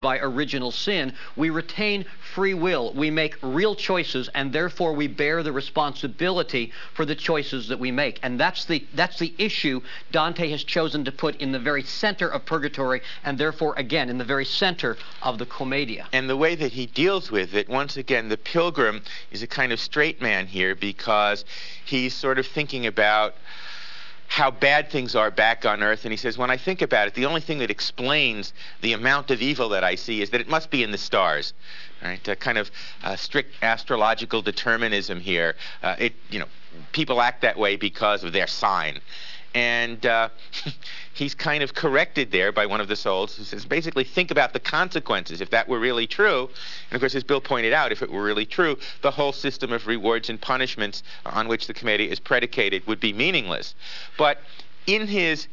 by original sin, we retain free will. We make real choices, and therefore we bear the responsibility for the choices that we make. And that's the issue Dante has chosen to put in the very center of purgatory, and therefore, again, in the very center of the Commedia. And the way that he deals with it, once again, the pilgrim is a kind of straight man here, because he's sort of thinking about how bad things are back on earth, and he says, when I think about it, the only thing that explains the amount of evil that I see is that it must be in the stars. Right? A kind of strict astrological determinism here. People act that way because of their sign. And he's kind of corrected there by one of the souls who says, basically, think about the consequences if that were really true. And of course, as Bill pointed out, if it were really true, the whole system of rewards and punishments on which the Commedia is predicated would be meaningless. But in his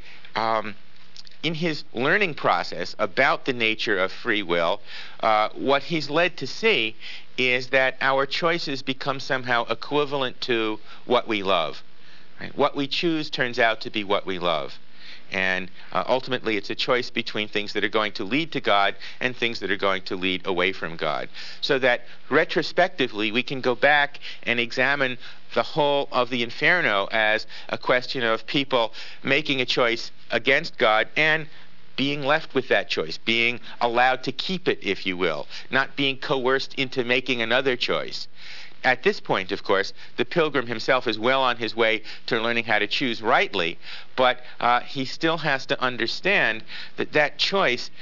learning process about the nature of free will, what he's led to see is that our choices become somehow equivalent to what we love. Right? What we choose turns out to be what we love. And ultimately, it's a choice between things that are going to lead to God and things that are going to lead away from God. So that retrospectively, we can go back and examine the whole of the Inferno as a question of people making a choice against God and being left with that choice, being allowed to keep it, if you will, not being coerced into making another choice. At this point, of course, the pilgrim himself is well on his way to learning how to choose rightly, but he still has to understand that that choice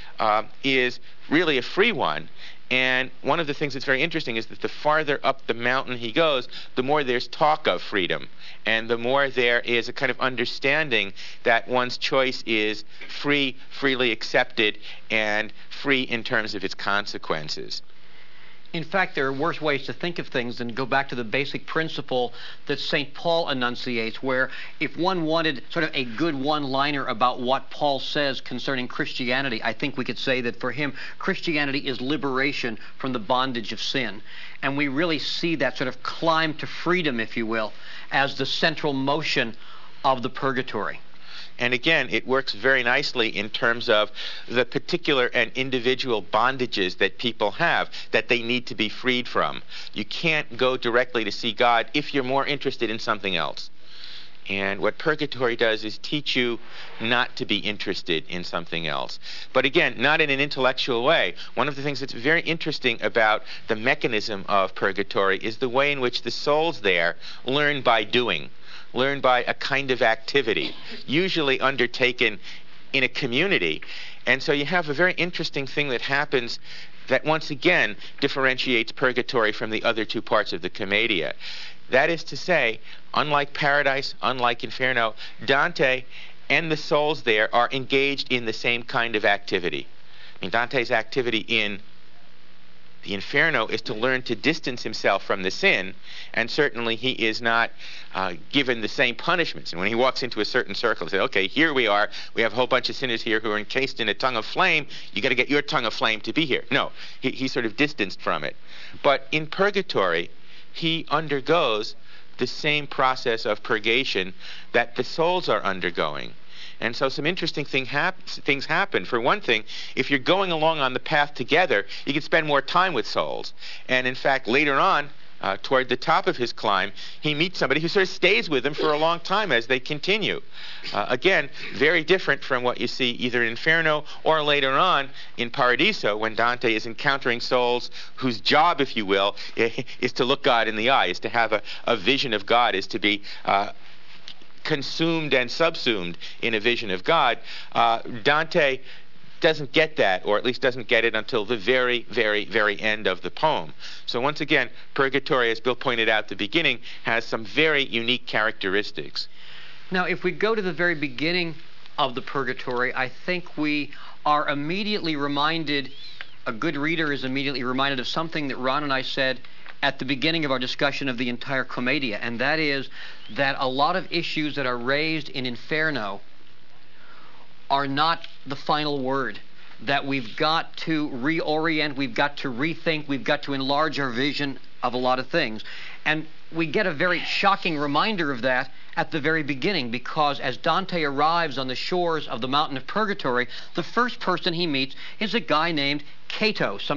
is really a free one. And one of the things that's very interesting is that the farther up the mountain he goes, the more there's talk of freedom, and the more there is a kind of understanding that one's choice is free, freely accepted, and free in terms of its consequences. In fact, there are worse ways to think of things than go back to the basic principle that St. Paul enunciates, where if one wanted sort of a good one-liner about what Paul says concerning Christianity, I think we could say that for him, Christianity is liberation from the bondage of sin. And we really see that sort of climb to freedom, if you will, as the central motion of the purgatory. And again, it works very nicely in terms of the particular and individual bondages that people have that they need to be freed from. You can't go directly to see God if you're more interested in something else. And what purgatory does is teach you not to be interested in something else. But again, not in an intellectual way. One of the things that's very interesting about the mechanism of purgatory is the way in which the souls there learn by doing. Learn by a kind of activity, usually undertaken in a community. And so you have a very interesting thing that happens that once again differentiates purgatory from the other two parts of the Commedia. That is to say, unlike Paradise, unlike Inferno, Dante and the souls there are engaged in the same kind of activity. I mean, Dante's activity in the Inferno is to learn to distance himself from the sin, and certainly he is not given the same punishments. And when he walks into a certain circle, he says, okay, here we are, we have a whole bunch of sinners here who are encased in a tongue of flame, you got to get your tongue of flame to be here. No, he's sort of distanced from it. But in purgatory, he undergoes the same process of purgation that the souls are undergoing. And so some interesting things happen. For one thing, if you're going along on the path together, you can spend more time with souls. And in fact, later on, toward the top of his climb, he meets somebody who sort of stays with him for a long time as they continue. Again, very different from what you see either in Inferno or later on in Paradiso, when Dante is encountering souls whose job, if you will, is to look God in the eye, is to have a vision of God, is to be consumed and subsumed in a vision of God. Dante doesn't get that, or at least doesn't get it until the very, very, very end of the poem. So once again, purgatory, as Bill pointed out at the beginning, has some very unique characteristics. Now, if we go to the very beginning of the purgatory, I think we are immediately reminded, a good reader is immediately reminded of something that Ron and I said at the beginning of our discussion of the entire Commedia, and that is that a lot of issues that are raised in Inferno are not the final word, that we've got to reorient, we've got to rethink, we've got to enlarge our vision of a lot of things. And we get a very shocking reminder of that at the very beginning, because as Dante arrives on the shores of the mountain of Purgatory, the first person he meets is a guy named Cato.